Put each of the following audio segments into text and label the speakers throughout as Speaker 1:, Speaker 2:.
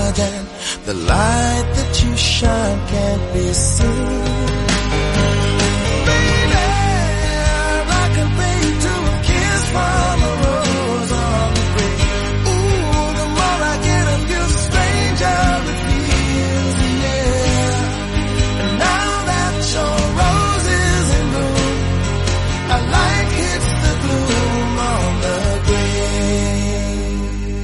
Speaker 1: large and the light that you shine can't be seen. Baby, I compare you to a kiss from a rose on the grave. Ooh, the more I get of you, the stranger it feels, yeah. And now that your rose is in bloom, a light hits the gloom on the grave.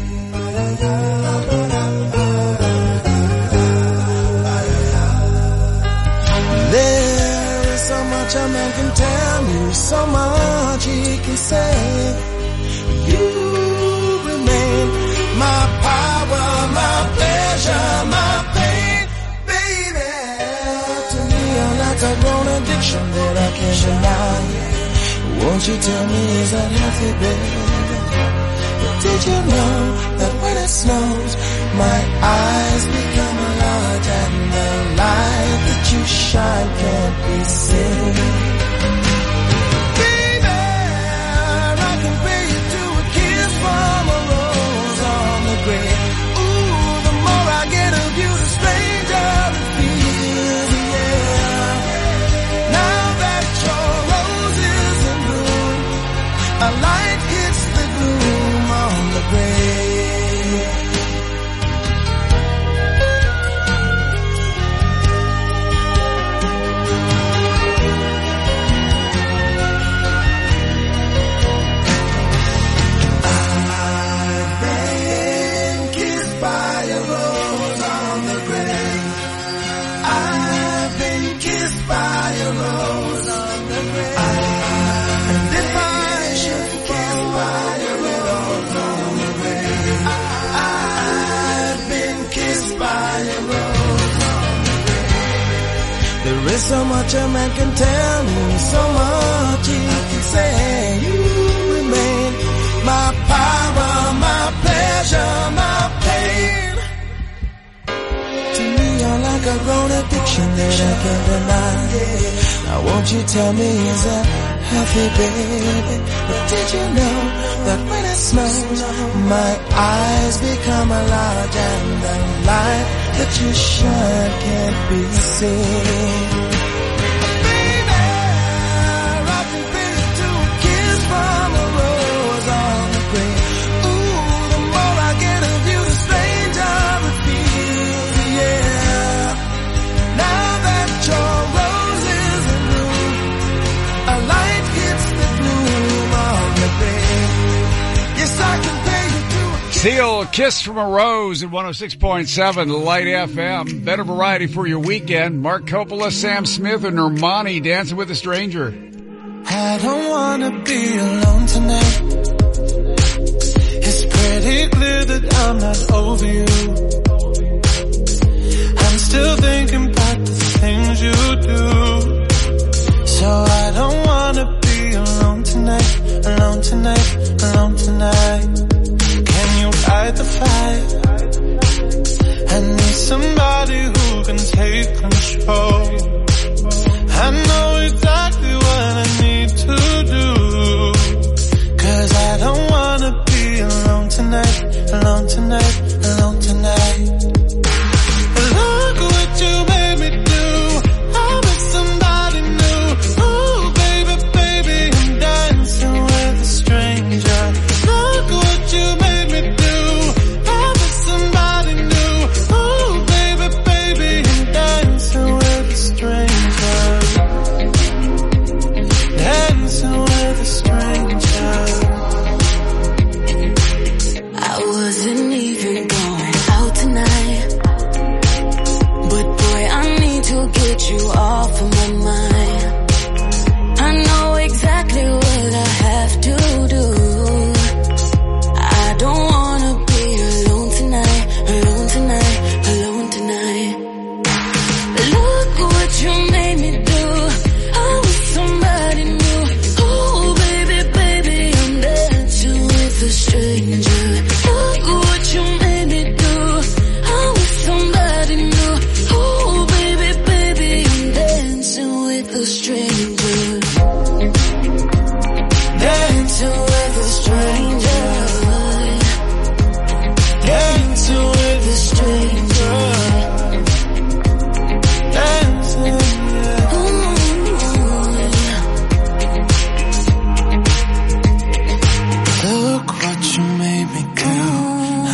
Speaker 1: There is so much a man can tell me, so much he can say. You remain my power, my pleasure, my pain, baby. To me, you're like a grown addiction that I can't deny. Won't you tell me, is that healthy, baby? But did you know that when it snows, my eyes become large and the light that you shine can't be seen? Baby, I compare you to a kiss from a rose on the grave. Ooh, the more I get of you, the stranger it feels, yeah. Now that your rose is in bloom, a light hits the gloom on the grave. There is so much a man can tell me, so much he can say. You remain my power, my pleasure, my pain. To me, you're like a grown addiction that I can't deny. Now won't you tell me, is that healthy, baby? But did you know that when it snows, my eyes become large and the light that you shine can't be seen? Baby, I compare you to a kiss from a rose on the grave. Ooh, the more I get of you, the stranger it feels, yeah. Now that your rose is in bloom, a light hits the gloom on the grave. Yes, I compare you to a
Speaker 2: Seal, Kiss from a Rose at 106.7 Light FM. Better variety for your weekend. Mark Coppola, Sam Smith, and Normani, Dancing with a Stranger.
Speaker 1: I don't wanna be alone tonight. It's pretty clear that I'm not over you. I'm still thinking about the things you do. So I don't wanna be alone tonight, alone tonight, alone tonight. Can you fight the fight? I need somebody who can take control. I know exactly what I need to do. 'Cause I don't wanna be alone tonight, alone tonight, alone tonight. Look what you made me do. I'm with somebody new. Ooh, baby, baby, I'm dancing with a stranger. Look what you made me do. I'm with somebody new. Ooh, baby, baby, I'm dancing with a stranger. Dancing with a stranger.
Speaker 3: I wasn't even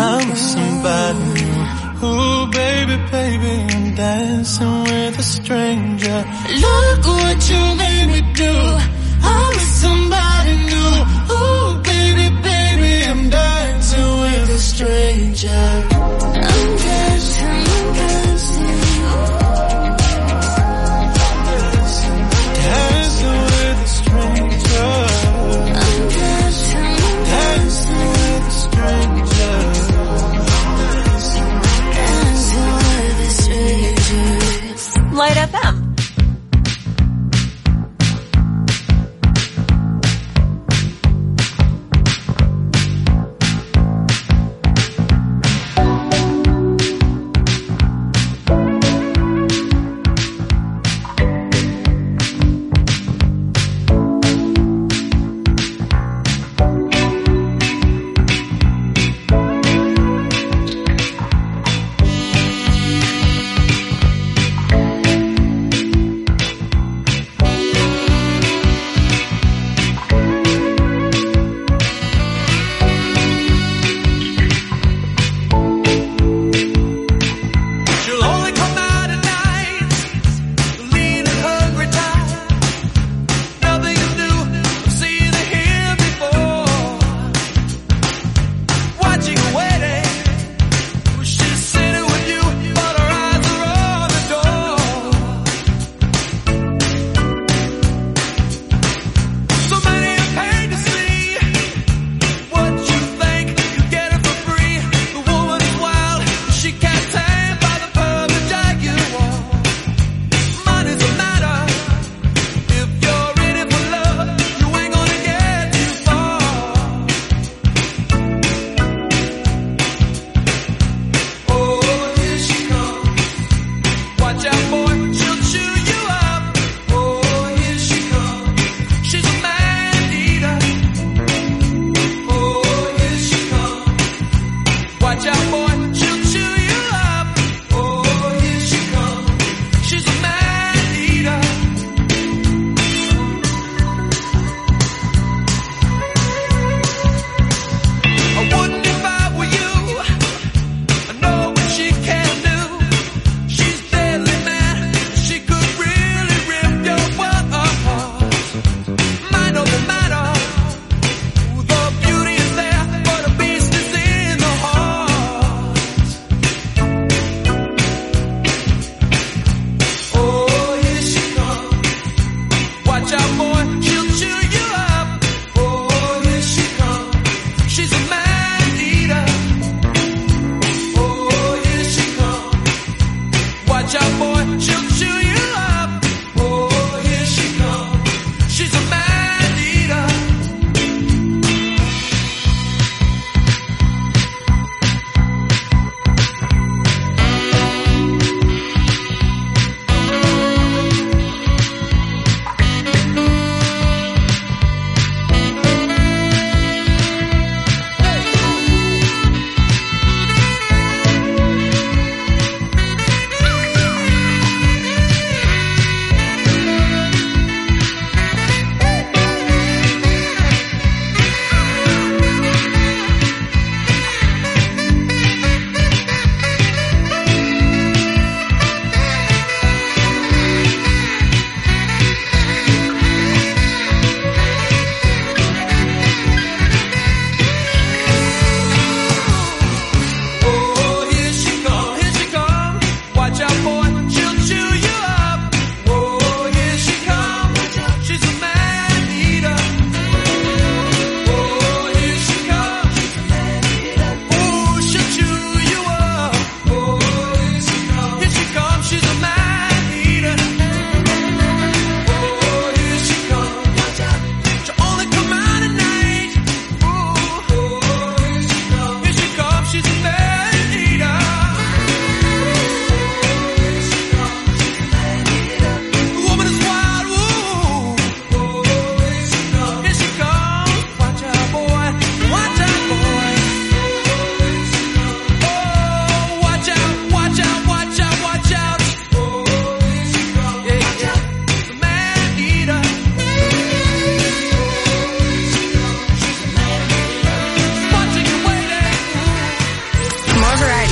Speaker 1: I'm with somebody new. Ooh, baby, baby, I'm dancing with a stranger. Look what you made me do. I'm with somebody new. Ooh, baby, baby, I'm dancing with a stranger. I'm dancing, dancing with a stranger. I'm dancing with a stranger.
Speaker 3: Light FM.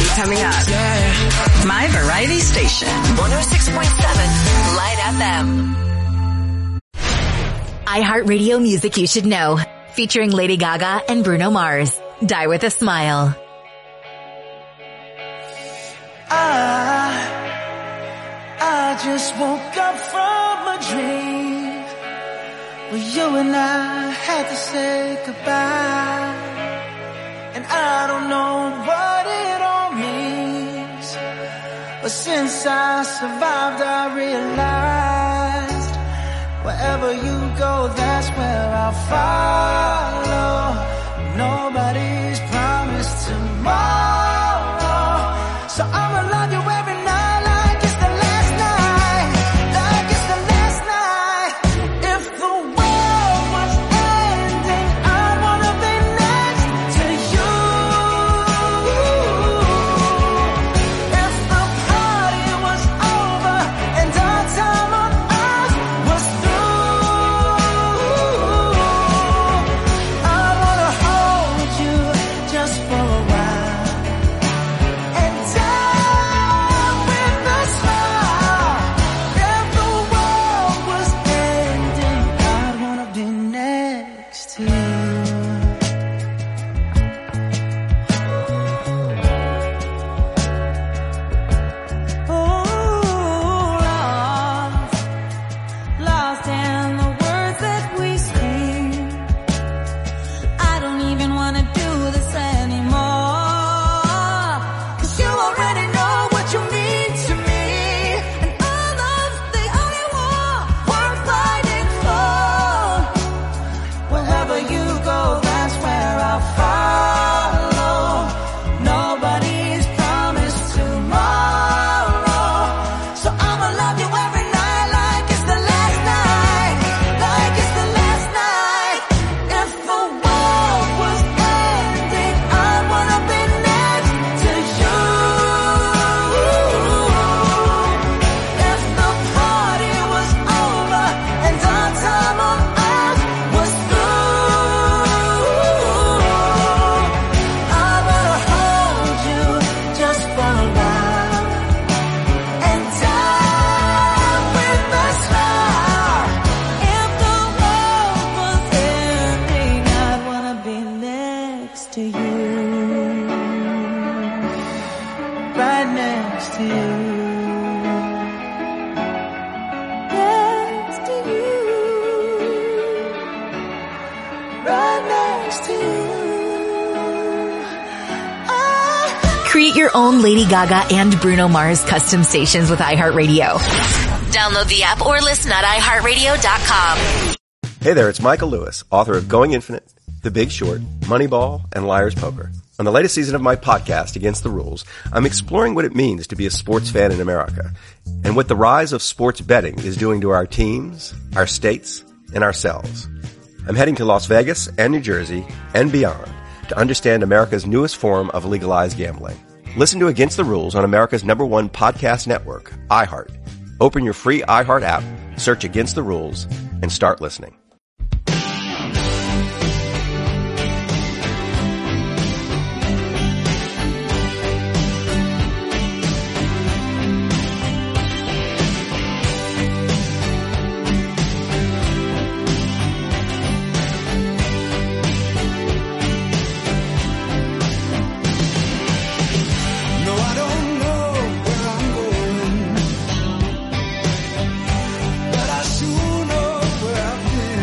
Speaker 4: coming up. My Variety Station.
Speaker 3: 106.7 Light FM.
Speaker 5: iHeartRadio Music You Should Know. Featuring Lady Gaga and Bruno Mars. Die with a Smile.
Speaker 1: I just woke up from a dream where you and I had to say goodbye. And I don't know what it all means, but since I survived I realized wherever you go, that's where I'll follow. Nobody's promised tomorrow, so I'ma love you every night like it's the last night, like it's the last night. If the world was ending, I'd wanna be next to you. If the party was over and our time on earth was through, I wanna hold you just for a while and die with a smile. If the world was ending, I'd wanna be next to you.
Speaker 6: Lost in the words that we speak. I don't even want to do this anymore, 'cause you already know what you mean to me, and our love's the only war worth fighting for.
Speaker 1: Wherever you go, that's where I'll follow. Nobody's promised tomorrow, so I'ma love you every night like it's the last night, like it's the last night. If the world was ending, I wanna be next to you. If the party was over and our time on earth was through, I wanna hold you just for a while and die with a smile.
Speaker 6: If the world was ending, I'd wanna be next to you.
Speaker 1: Right next to you.
Speaker 6: Next to you.
Speaker 1: Right next to you.
Speaker 5: Create your own Lady Gaga and Bruno Mars custom stations with iHeartRadio. Download the app or listen at iHeartRadio.com.
Speaker 7: Hey there, it's Michael Lewis, author of Going Infinite, The Big Short, Moneyball, and Liar's Poker. On the latest season of my podcast, Against the Rules, I'm exploring what it means to be a sports fan in America and what the rise of sports betting is doing to our teams, our states, and ourselves. I'm heading to Las Vegas and New Jersey and beyond to understand America's newest form of legalized gambling. Listen to Against the Rules on America's #1 podcast network, iHeart. Open your free iHeart app, search Against the Rules, and start listening.
Speaker 1: No, I don't know where I'm going, but I sure know where I've been.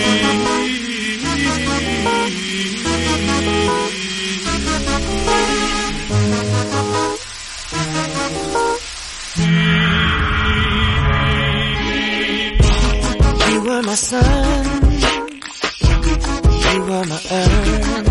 Speaker 1: You were my sun, you were my earth.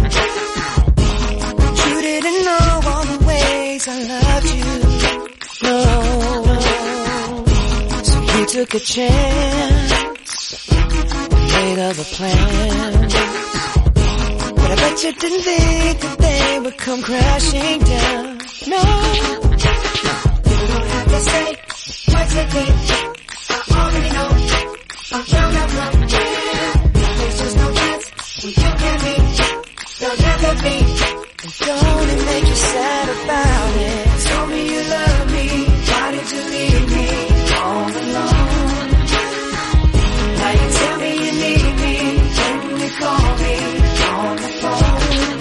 Speaker 1: You didn't know all the ways I loved you, no. So you took a chance, made other plans. But I bet you didn't think that they would come crashing down, no. You don't have to say what you think, I already know. I'm found out from here. There's just no chance when you and me, there'll never be. And don't it make you sad about it? Tell me you love me, why did you leave me all alone? Now you tell me you need me, when you call me on the phone.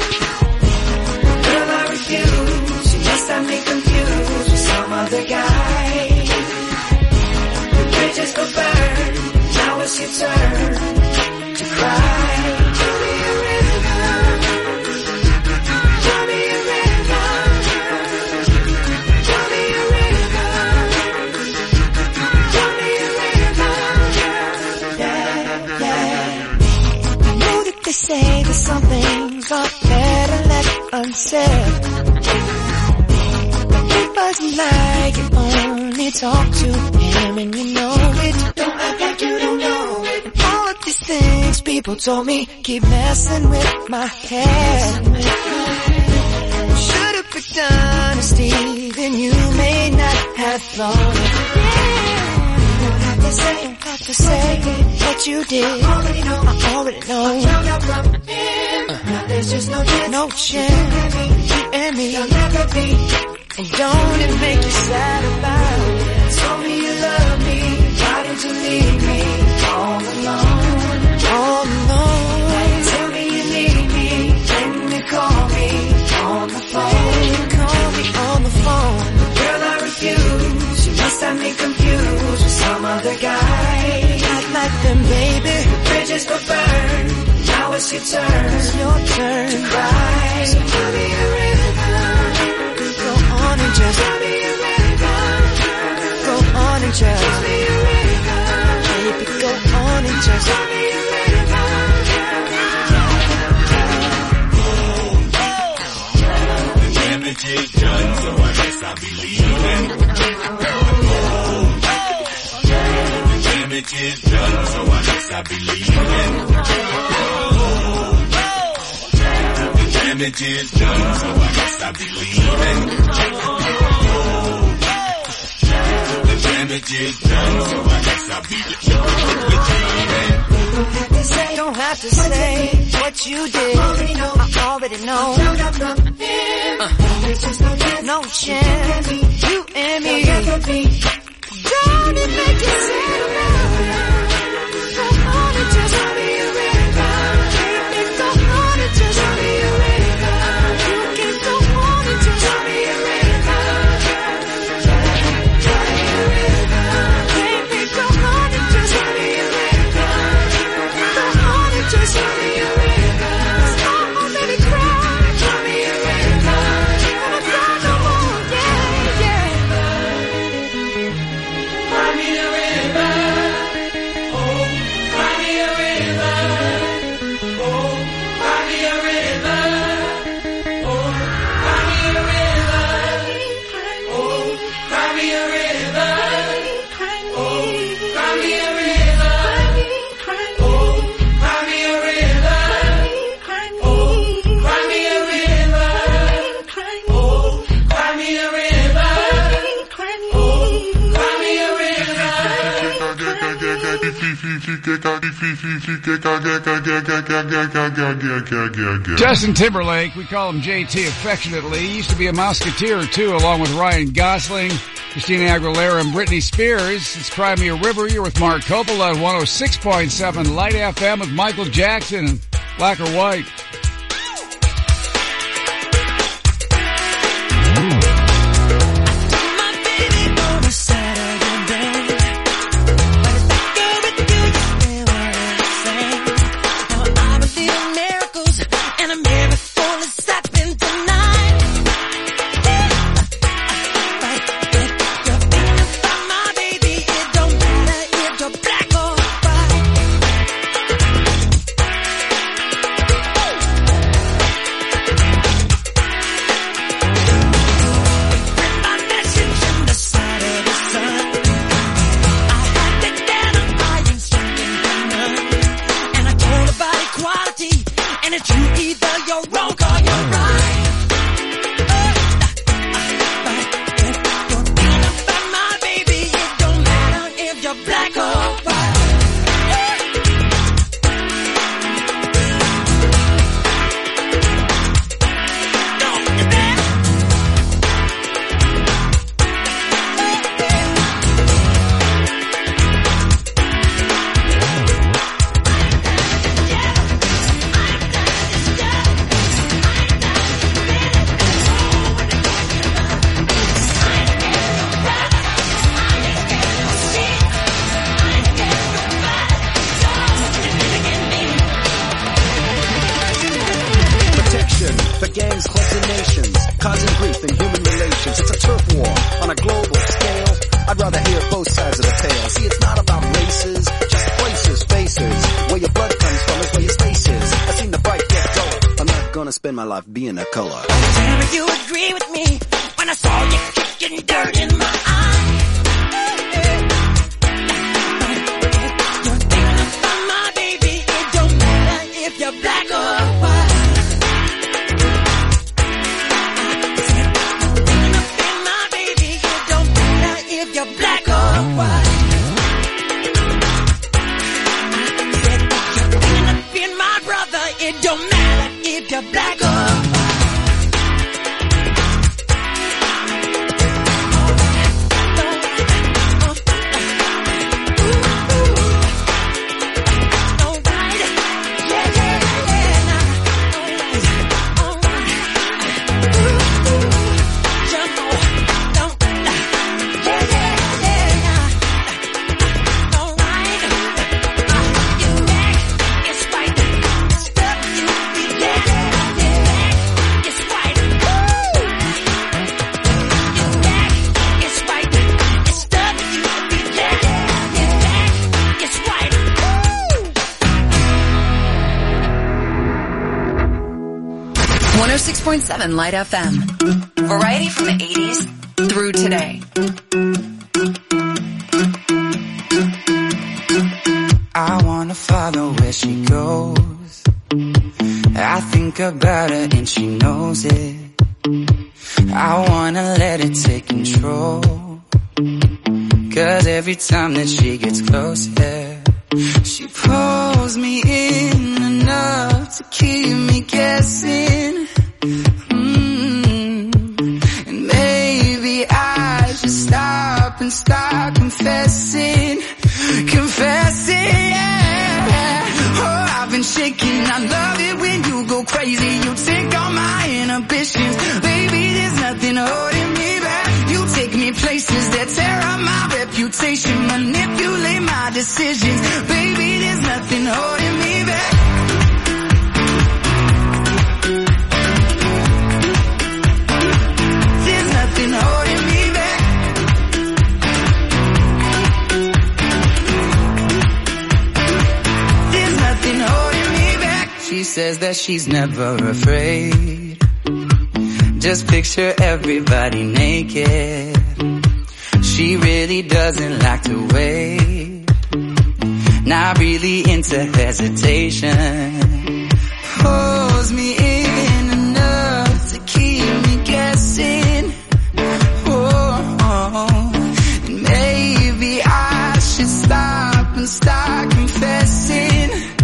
Speaker 1: Girl, I refuse, you must have me confused with some other guy. The bridges go burn, now it's your turn to cry. Tell me a river, tell me a river, tell me a river, tell me a river, yeah, yeah. I know that they say that some things are better left unsaid, but it wasn't like you only talk to him and you know it. Don't act like you don't know it. And all of these things people told me keep messing with my head. Should've picked honesty, then you may not have thought it. Don't have to say what you did. I already know. I found out from him. Now there's just no chance. You and me, you'll never be. And don't it make you sad about it? Tell me you love me, why did you leave me all alone? All alone. Tell me you need me, when you call me on the phone. Call me on the phone. Girl, I refuse, you must have me confused with some other guy. Not like them, baby. The bridges go burn, now it's your turn. It's your turn to cry. So tell me a river, go on and just tell me a river, go on and just tell me a river, baby, go on and just tell me a river.
Speaker 8: The damage is done, so I guess I'll be leaving. The damage is done, so I guess I'll be leaving. The damage is done, so I guess I'll be leaving. The damage is done, so I guess I'll be leaving.
Speaker 1: Don't have to say what you did. I already know. No chance, you and me. Don't it make you sad about it? Go on and just tell me a river. Baby, go on and just tell me a river. You can go on and just tell me a river. Tell me a river. Baby, go on and just tell me a river. Go on and just tell me a river. I already cried. Tell me a river. And I cry no more, yeah, yeah.
Speaker 8: Cry me a river. Oh, cry me a river. Oh, cry me a river. Oh, cry me a river. Oh, cry me a river. Oh, cry me a river. Oh, cry me a river. Oh, cry me a river. Oh, cry me a river. Oh, cry me a
Speaker 2: Justin Timberlake, we call him JT affectionately. He used to be a Musketeer too, along with Ryan Gosling, Christina Aguilera, and Britney Spears. It's Cry Me a River. You're with Mark Coppola at 106.7 Light FM with Michael Jackson and Black or White.
Speaker 1: Saturday night, but it's like girl with you, you stay where it's
Speaker 6: And it's you, either you're wrong or you're right. You're thinking about my baby, it don't matter if you're black or white.
Speaker 9: For gangs, clubs, and nations, causing grief in human relations. It's a turf war on a global scale. I'd rather hear both sides of the tale. See, it's not about races, just places, faces. Where your blood comes from is where your space is. I've seen the bright get duller. I'm not gonna spend my life being a color.
Speaker 6: Tell me you agree with me when I saw you kicking dirt in my eye. You're thinking about my baby, it don't matter if you're black or white. You're black or white. Said you're thinking of being my brother. It don't matter if you're black or
Speaker 4: .7 Light FM. Variety from the 80s through today.
Speaker 10: I wanna follow where she goes. I think about her and she knows it. I wanna let it take control. 'Cause every time that she gets close, yeah, she pulls me in enough to keep me guessing. And maybe I should stop and start confessing, yeah. Oh, I've been shaking. I love it when you go crazy. You take all my inhibitions. Baby, there's nothing holding me back. You take me places that tear up my reputation, manipulate my decisions. Baby, there's nothing holding me back. There's nothing holding me back. There's nothing holding me back. She says that she's never afraid. Just picture everybody naked. She really doesn't like to wait. Not really into hesitation. Pulls me in enough to keep me guessing. Oh, and maybe I should stop and start confessing,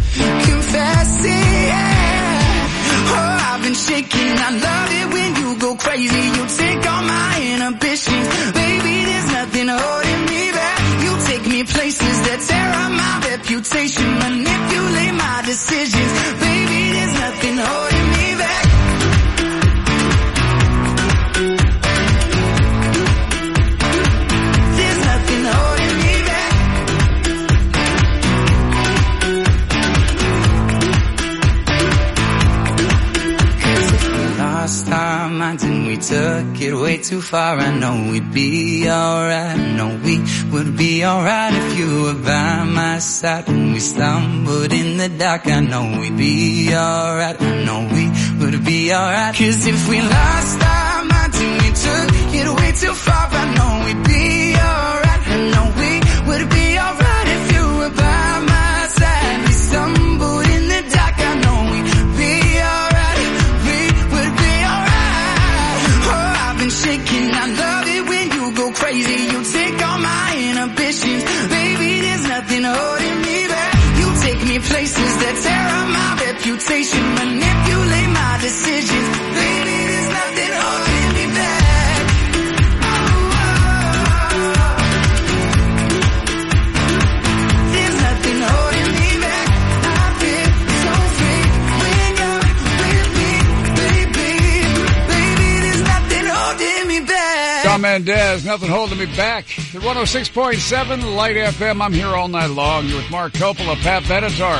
Speaker 10: yeah. Oh, I've been shaking. I love it when you go crazy. You take all my inhibitions. Baby, there's nothing holding me back. You take me places that tear up my reputation, manipulate my decisions. Baby, there's nothing holding me back. There's nothing holding me back. 'Cause if we lost our minds and we took it way too far, I know we'd be alright. I know we would be alright if you were by my side. When we stumbled in the dark, I know we'd be alright. I know we would be alright. 'Cause if we lost our minds and we took it way too far, I know we'd be alright. I know we would be alright if you were by my side. We stumbled in the dark, I know we'd be Lies that tear up my reputation, manipulate my decisions. Baby, there's nothing holding me back. There's nothing holding me back. I feel so free when you're with me, baby. Baby, there's nothing holding me back.
Speaker 2: Shawn Mendes, nothing holding me back. At 106.7 Light FM, I'm here all night long. You're with Mark Coppola, Pat Benatar.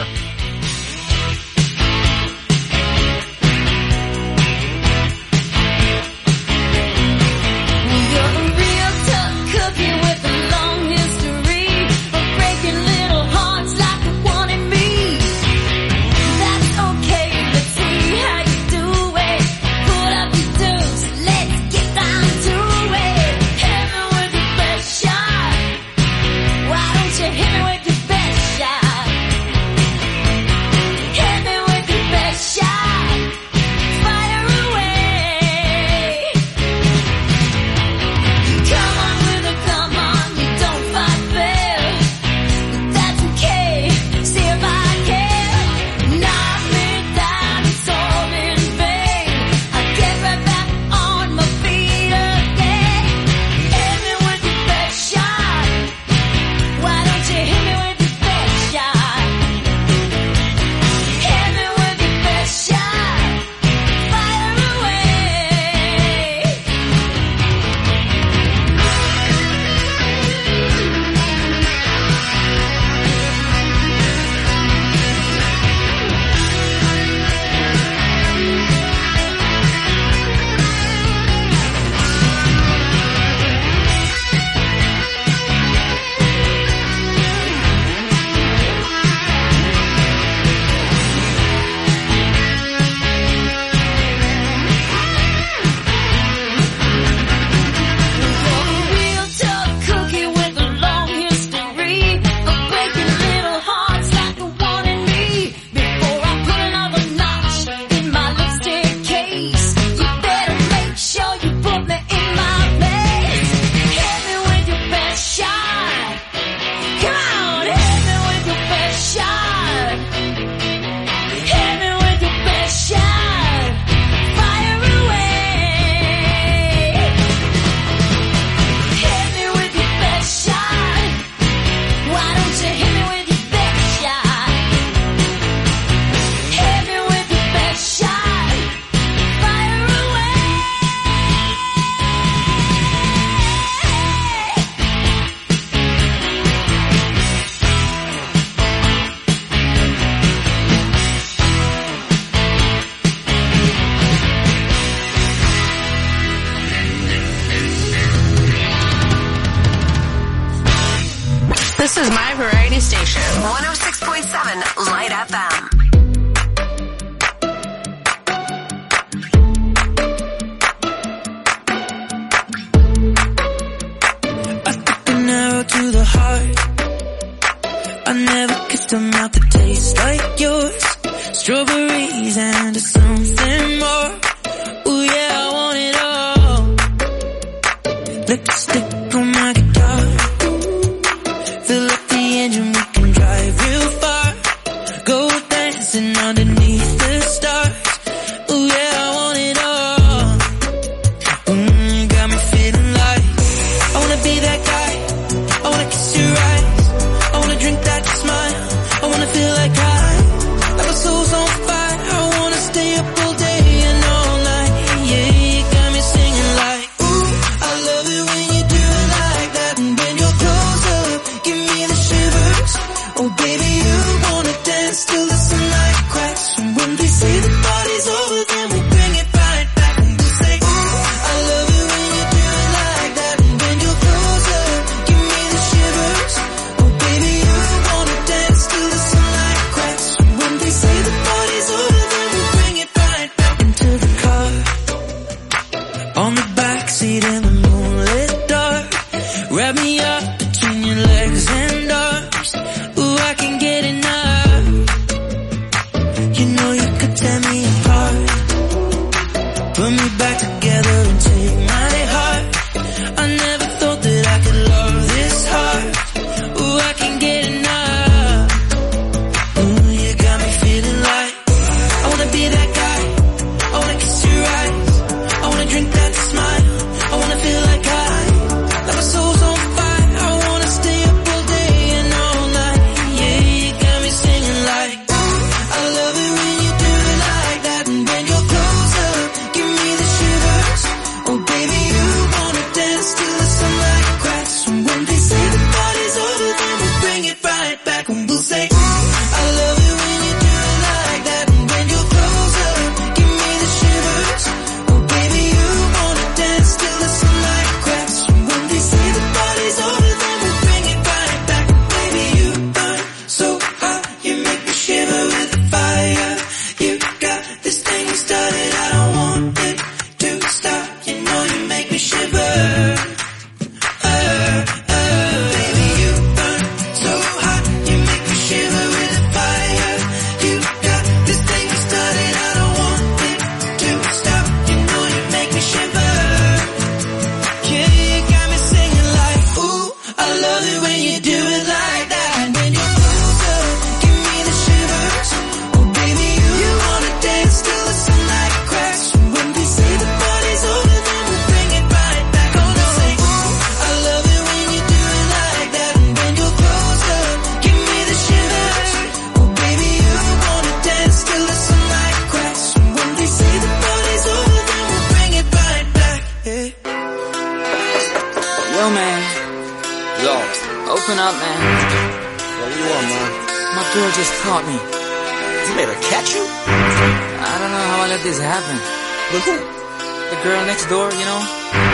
Speaker 3: This is my variety station. 106.7 Light FM.
Speaker 11: I took an arrow to the heart. I never kissed a mouth that tastes like yours. Strawberries and something more. Ooh yeah, I want it all. Lipstick on my guitar. Fill up the engine, we can drive real far. Go dancing underneath the stars. Ooh yeah, I want it all. Got me feeling like I wanna be that guy. I wanna kiss your eyes. I wanna drink that smile. I wanna feel like like my soul's on fire. I wanna stay up all day and all night. Yeah, you got me singing like, ooh, I love it when you do it like that. And when you're close up, give me the shivers. Oh baby, you wanna dance till the sunlight cracks. And when they say the
Speaker 12: girl just caught me.
Speaker 9: You made her catch you?
Speaker 12: I don't know how I let this happen.
Speaker 9: But who?
Speaker 12: The girl next door, you know?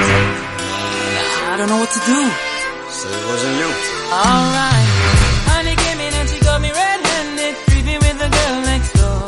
Speaker 12: I don't know what to do.
Speaker 9: So it wasn't you.
Speaker 12: Alright. Honey came in and she got me red-handed, creepy with the girl next door.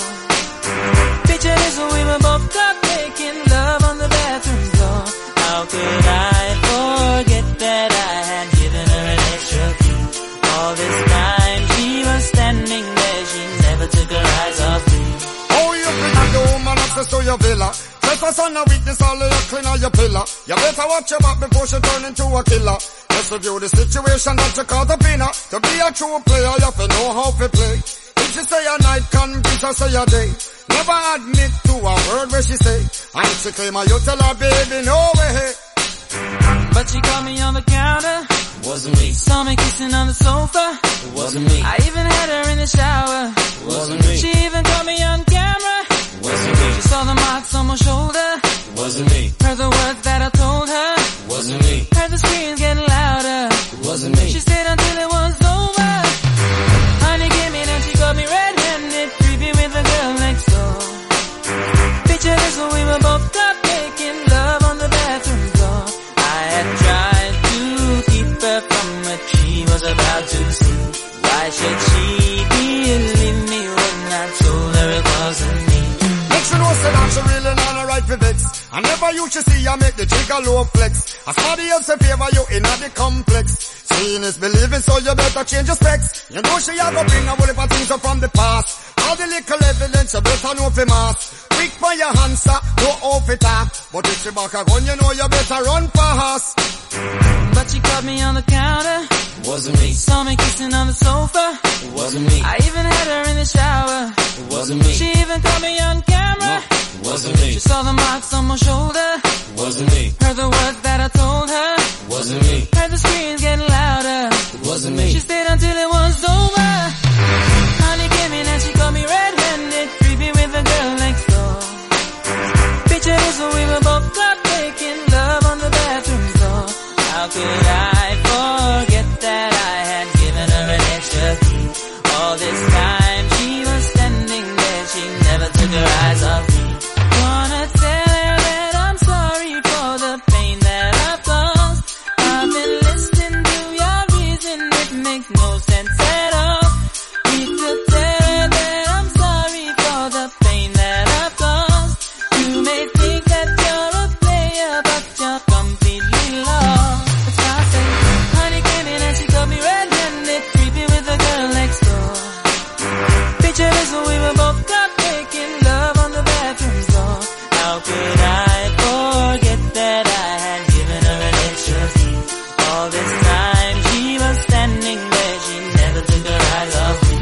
Speaker 12: Picture this when we were both caught making love on the bathroom floor. How could I forget that I had given her an extra key? All this time she was standing there, she never took her eyes off me.
Speaker 13: Oh, you bring the woman access to your villa. Trespass on a weakness, all of your clean on your pillar. You better watch your back before she turn into a killer. Let's review the situation that you call the winner. To be a true player, you have to know how to play. If she say a night, convince her say a day. Never admit to a word where she say. And if she claim her, you tell her, baby, no way.
Speaker 12: But she caught me on the counter.
Speaker 10: Wasn't me.
Speaker 12: Saw me kissing on the sofa.
Speaker 10: Wasn't me.
Speaker 12: I even had her in the shower.
Speaker 10: Wasn't me.
Speaker 12: She even caught me on camera.
Speaker 10: Wasn't me.
Speaker 12: She saw the marks on my shoulder.
Speaker 10: Wasn't me.
Speaker 12: Heard the words that I told her.
Speaker 10: Wasn't me.
Speaker 12: Heard the screams getting louder.
Speaker 10: Wasn't me.
Speaker 12: She stayed until it was over. Honey came in and she got me red-handed, creepy with the girl next door. Picture this when we were both caught making love on the bathroom floor. I had tried to keep her from what she was about to see. Why should she believe me when I told her it wasn't me?
Speaker 13: Make sure no say that she really not a right for vex. I never used to see her make the jigger low flex. As somebody else in favor you in the complex. Seeing is believing, so you better change your specs. You know she a go bring a whole heap of things up from the past. All the little evidence you better know for mass. Quick for your answer, no off it up. But if she back a gun, you know you better run fast.
Speaker 12: But she caught me on the counter.
Speaker 10: Wasn't me.
Speaker 12: Saw me kissing on the sofa.
Speaker 10: Wasn't me.
Speaker 12: I even had her in the shower.
Speaker 10: Wasn't me.
Speaker 12: She even caught me on camera.
Speaker 10: Wasn't me.
Speaker 12: She saw the marks on my shoulder.
Speaker 10: Wasn't me.
Speaker 12: Heard the words that I told her.
Speaker 10: Wasn't me.
Speaker 12: Heard the screams getting louder.
Speaker 10: Wasn't me.
Speaker 12: She stayed until it was over. Honey came in and she got me red-handed, creepy with the girl next door. Picture this when we were both caught making love on the bathroom floor. How could I forget that I had given her an extra key? All this time she was standing there, she never took her eyes off me. Wanna tell her that I'm sorry for the pain that I've caused. I've been listening to your reason, it makes no sense at all. Need to tell her that I'm sorry for the pain that I've caused. You may think that you're a player, but you're completely lost. That's why I say, honey came in and she got me red-handed, creepy with the girl next door. Picture this when we were both caught making love on the bathroom floor. How could I forget that I had given her an extra key? All this time she was standing there, she never took her eyes off me.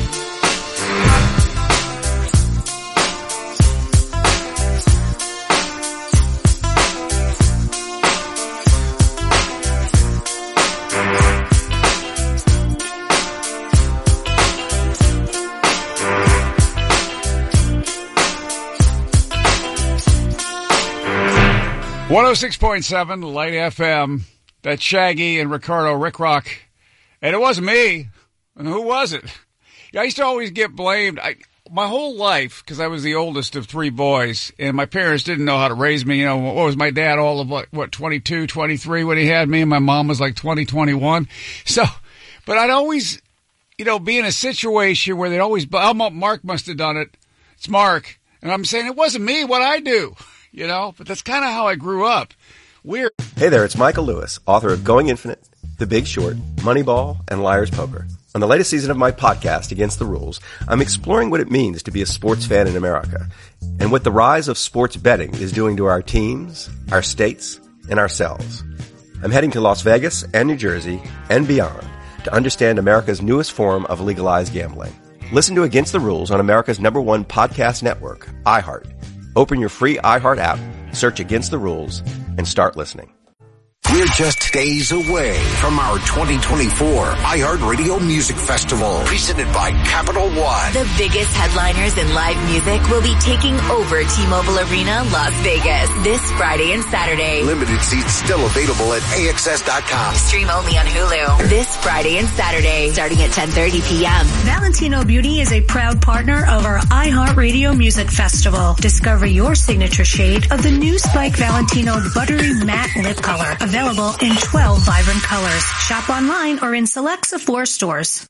Speaker 2: .7 Light FM. That's Shaggy and Ricardo Rick Rock. And it wasn't me. And who was it? Yeah, I used to always get blamed. My whole life, because I was the oldest of three boys, and my parents didn't know how to raise me. You know, what was my dad all of, 22, 23 when he had me, and my mom was like 20, 21. So, but I'd always, be in a situation where they'd always, Mark must have done it. It's Mark. And I'm saying, it wasn't me, what'd I do? But that's kind of how I grew up. Weird.
Speaker 7: Hey there, it's Michael Lewis, author of Going Infinite, The Big Short, Moneyball, and Liar's Poker. On the latest season of my podcast, Against the Rules, I'm exploring what it means to be a sports fan in America and what the rise of sports betting is doing to our teams, our states, and ourselves. I'm heading to Las Vegas and New Jersey and beyond to understand America's newest form of legalized gambling. Listen to Against the Rules on America's #1 podcast network, iHeart. Open your free iHeart app, search Against the Rules, and start listening.
Speaker 14: We're just days away from our 2024 iHeartRadio Music Festival, presented by Capital One.
Speaker 5: The biggest headliners in live music will be taking over T-Mobile Arena, Las Vegas, this Friday and Saturday.
Speaker 14: Limited seats still available at AXS.com.
Speaker 5: Stream only on Hulu, this Friday and Saturday, starting at 10:30 p.m.
Speaker 15: Valentino Beauty is a proud partner of our iHeartRadio Music Festival. Discover your signature shade of the new Spike Valentino Buttery Matte Lip Color. Available in 12 vibrant colors. Shop online or in select Sephora stores.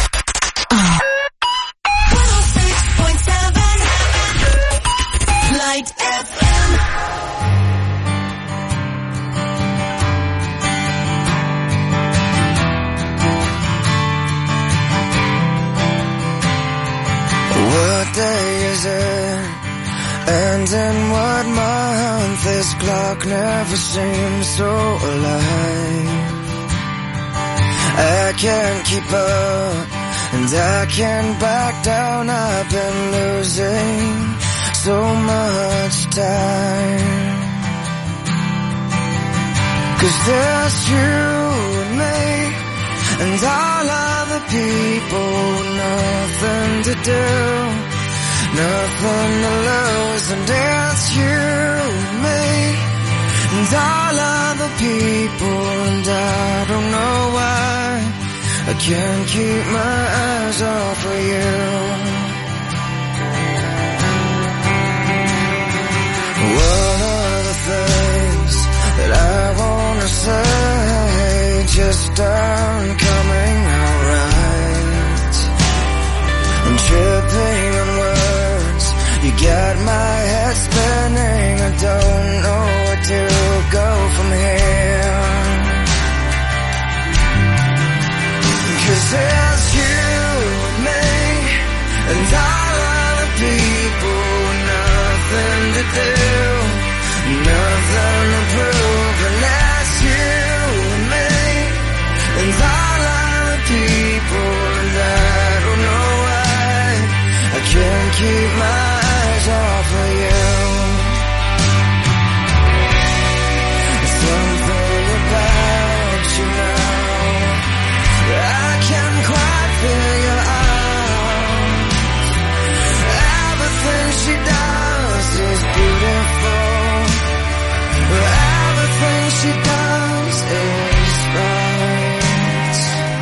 Speaker 6: 106.7 Light FM.
Speaker 11: What day is it? And in what month? This clock never seems so alive. I can't keep up, and I can't back down. I've been losing so much time. 'Cause there's you and me, and all other people, nothing to do, nothing to lose. And it's you and me, and all other people, and I don't know why I can't keep my eyes off of you. One of the things that I wanna say just aren't coming out right. I'm tripping on words, you got my head spinning. I don't know where to go from here. 'Cause it's you and me, and all other people, nothing to do, nothing to prove. And that's you and me, and all other people, and I don't know why I can't keep my eyes off of you. Something about you now I can't quite figure out. Everything she does is beautiful. Everything she does is right.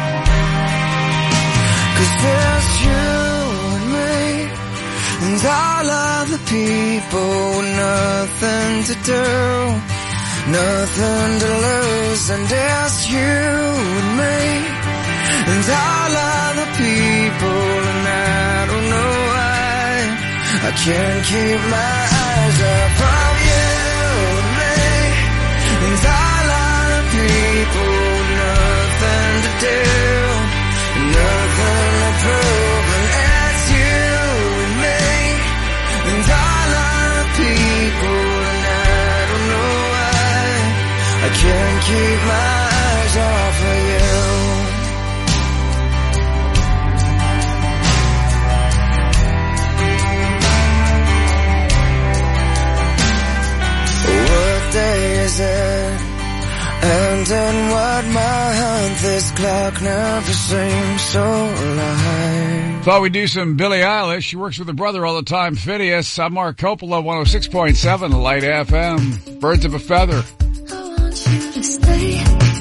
Speaker 11: 'Cause there's you and me, and all other people, nothing to do, nothing to lose. And it's you and me, and all other people, and I don't know why I can't keep my eyes off of you and me, and all other people, nothing to do, nothing to prove. And it's you and me, and all other people, and I don't know why I can't keep my eyes off of you. What day is it? And in what month? This clock never seems so alive.
Speaker 2: Thought we'd do some Billie Eilish. She works with her brother all the time, Phineas. I'm Mark Coppola, 106.7 Light FM. Birds of a feather.
Speaker 6: I want you to stay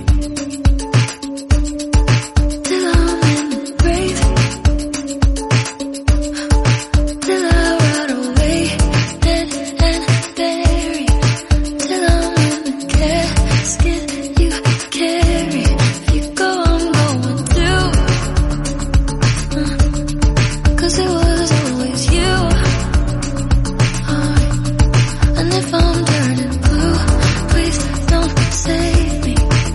Speaker 6: till I'm in the grave, till I rot away, dead and buried, till I'm in the casket you carry. If you go, I'm going too, 'cause it was always you. And if I'm turning blue, please don't save me.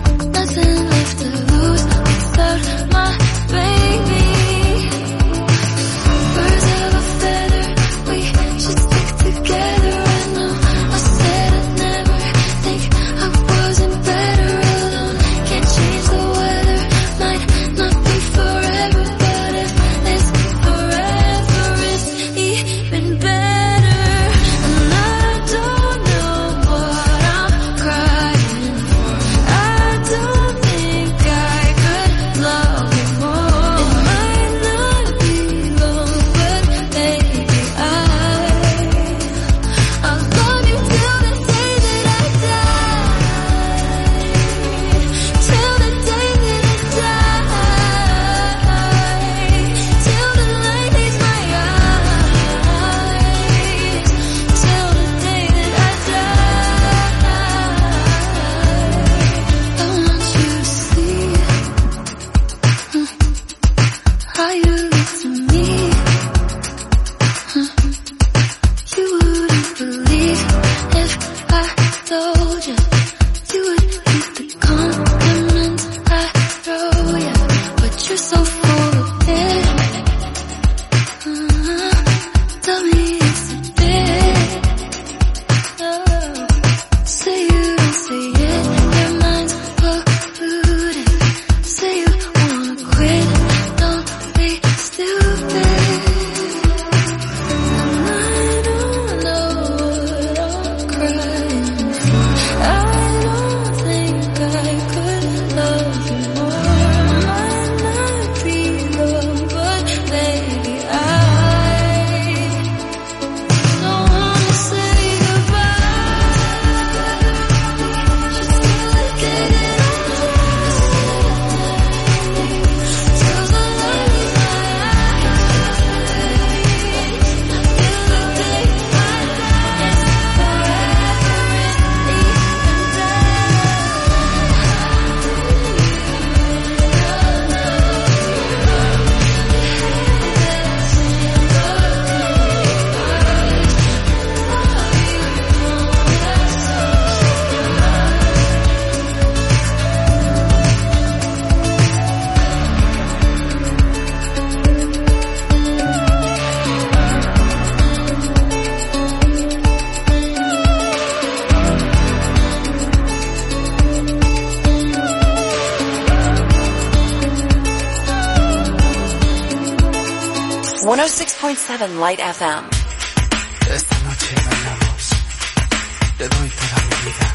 Speaker 4: 106.7 Light FM.
Speaker 11: Esta noche bailamos, te doy toda mi vida.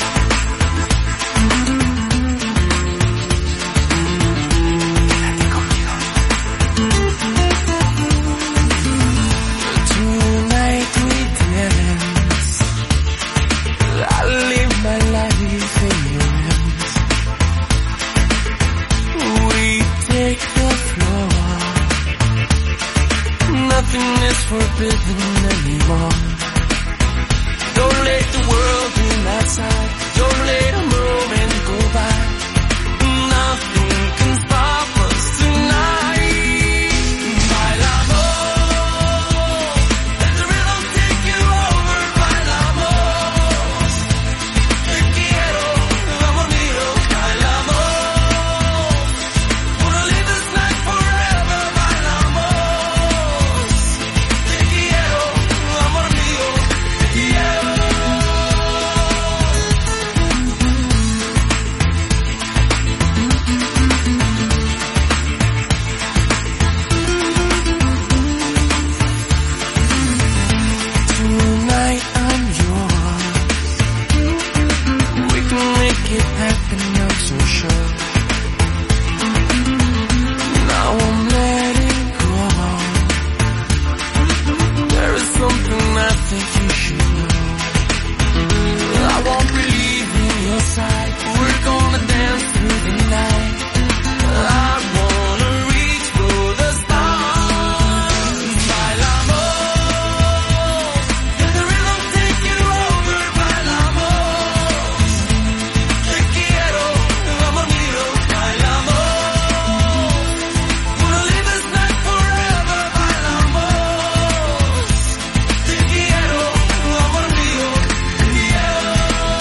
Speaker 11: Quédate conmigo. Tonight we dance, I live my life in your hands. We take the floor, nothing is forbidden anymore. Don't let the world in outside, don't let a moment go by. Nothing can stop us tonight. Bailamos, let the rhythm take you over. Bailamos, te quiero, amor mío. Bailamos, wanna live this night forever. Bailamos, te quiero, amor mío. Te quiero. Tonight I'm yours. We can make it happen, I'm so sure. Now I'm letting go. There is something I think you should know. I won't believe in your side. We're gonna dance through the night. I wanna reach for the stars. Bailamos, let the rhythm take you over. Bailamos, te quiero, amor mío. Bailamos, wanna live this night forever. Bailamos, te quiero, amor mío. Te quiero.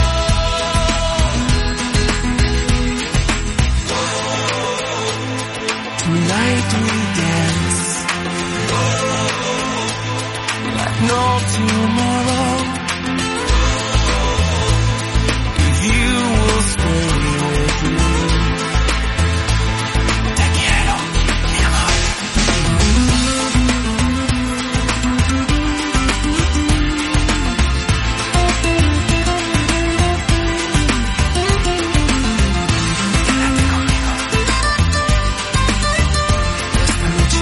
Speaker 11: Tonight we dance like no tomorrow. If you will stay with me, te quiero, mi amor. Quédate conmigo. Esta noche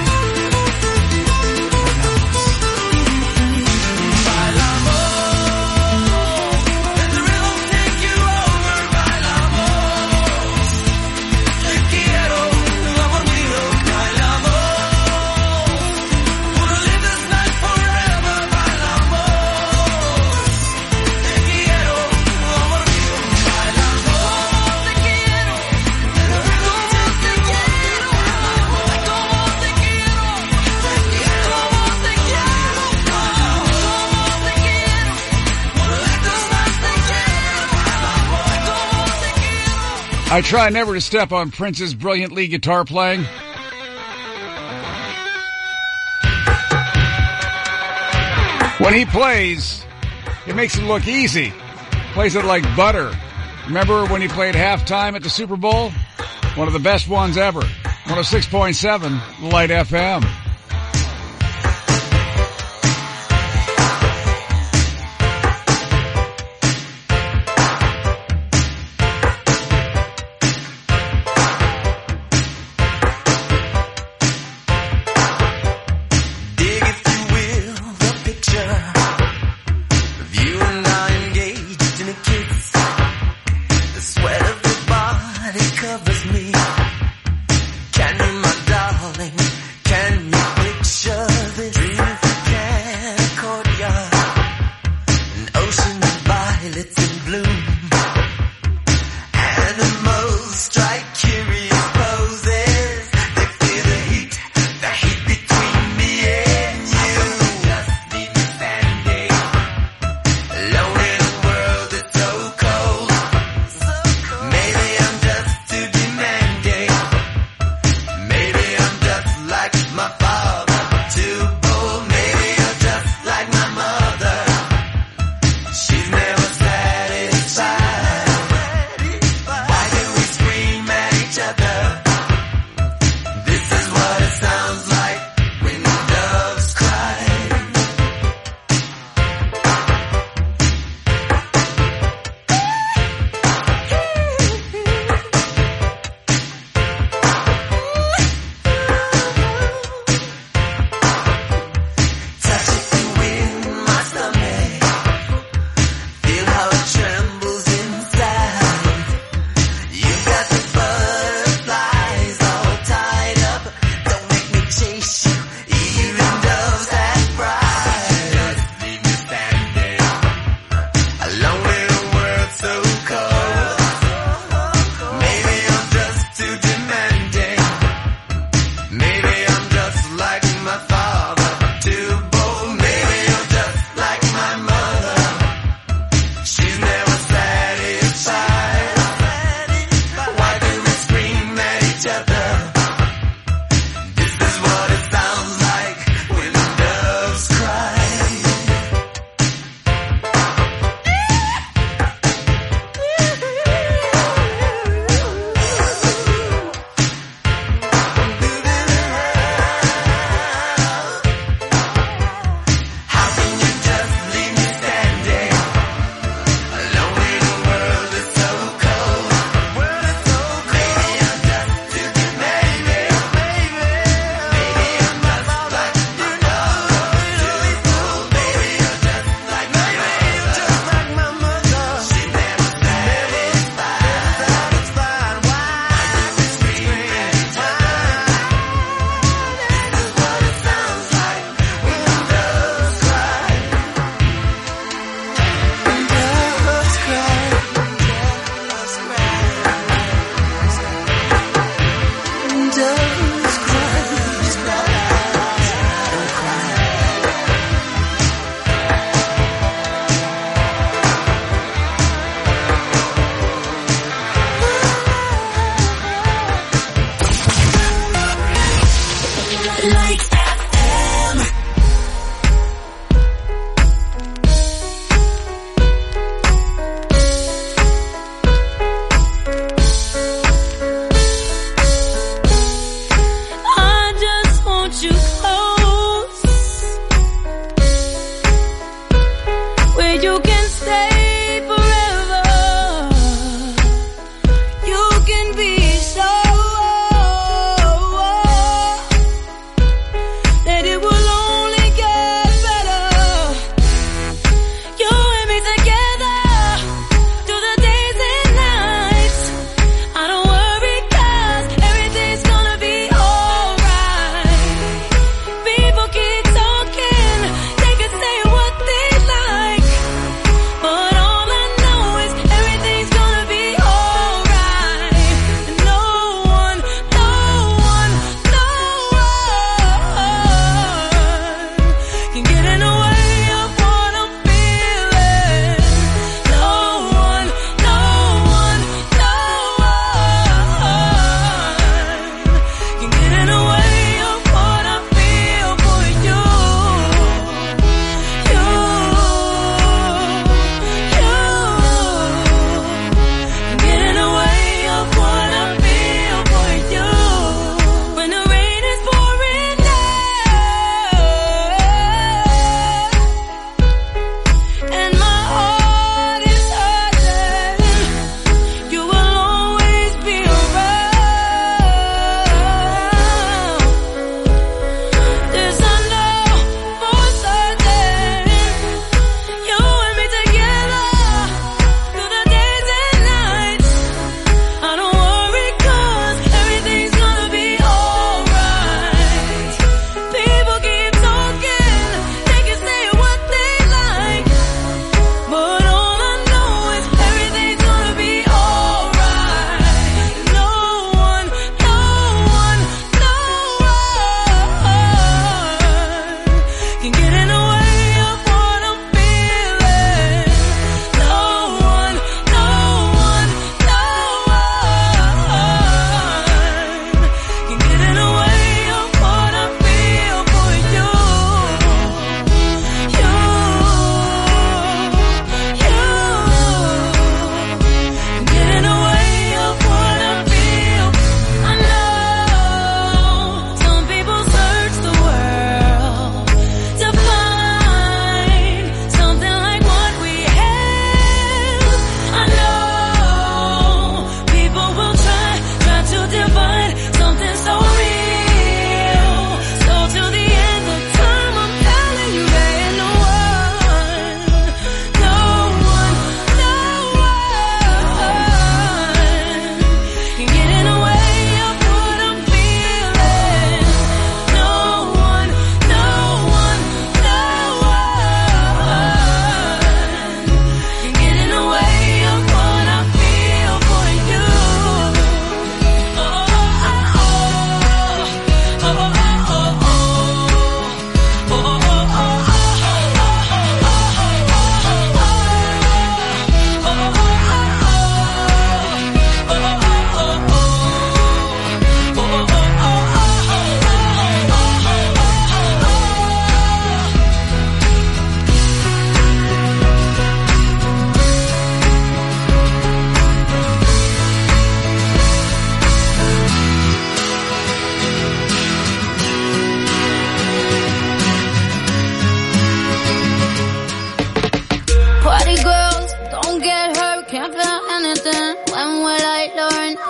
Speaker 11: bailamos, let the rhythm take you over. Bailamos, te quiero, amor mío. Bailamos, wanna live this night forever. Bailamos, te quiero, amor mío. Bailamos, te quiero, let the rhythm take you over. Bailamos, como te quiero, como te quiero, como te quiero. Wanna let this night take you over. Como te quiero.
Speaker 2: I try never to step on Prince's brilliant lead guitar playing. When he plays, it makes it look easy. Plays it like butter. Remember when he played halftime at the Super Bowl? One of the best ones ever. 106.7 Light FM.
Speaker 11: Dig, if you will, the picture of you and I engaged in a kiss. The sweat of your body covers me. Can you, my darling, can you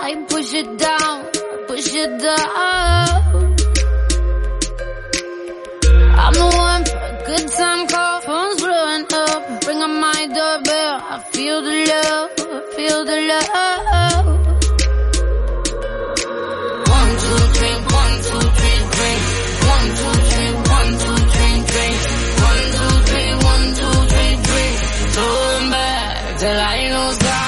Speaker 6: I push it down, push it down. I'm the one for a good time call, phone's blowing up. Ring on my doorbell, I feel the love, feel the love. 1, 2, 3, 1, 2, 3, 3. 1, 2, 3, 1, 2, 3, 3. 1, 2, 3, 1, 2, 3, 3. Throwing back till I lose God.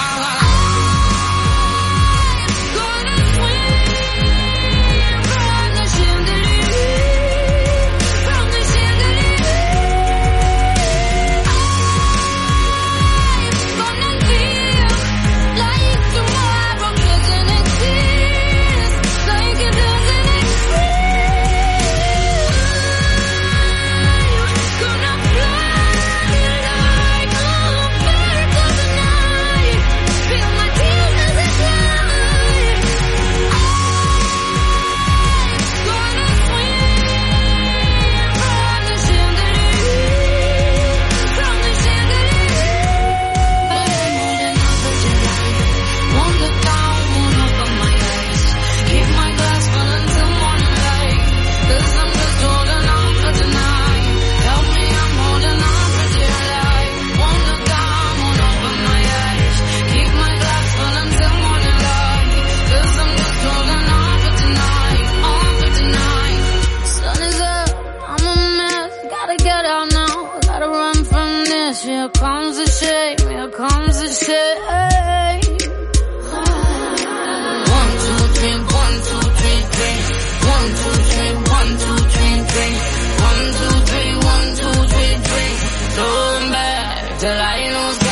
Speaker 6: Here comes the shame, here comes the shame. 1, 2, 3, 1, 2, 3, 3. 1, 2, 3, 1, 2, 3, 3. 1, 2, 3, 1, 2, 3, 3. Throwing back till I lose God.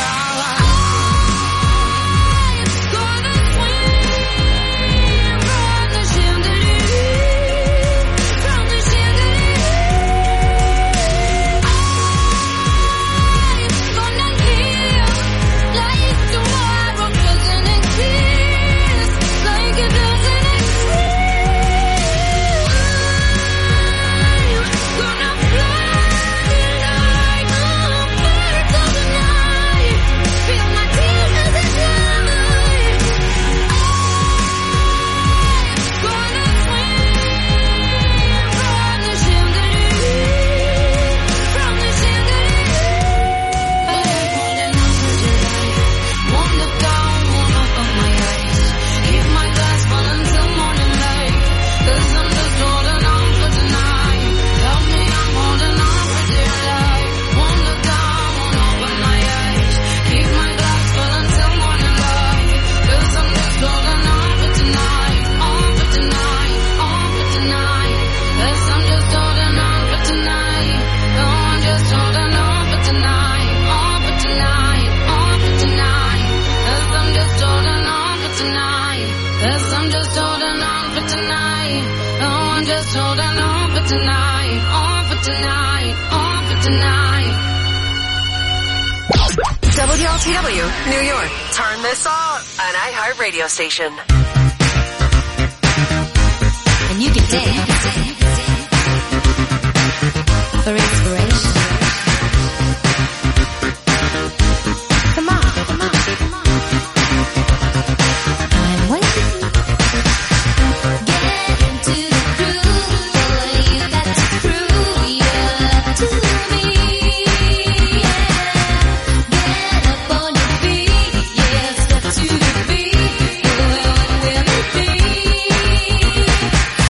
Speaker 3: WLTW, New York. Turn this on an iHeart radio station.
Speaker 6: And you can dance. For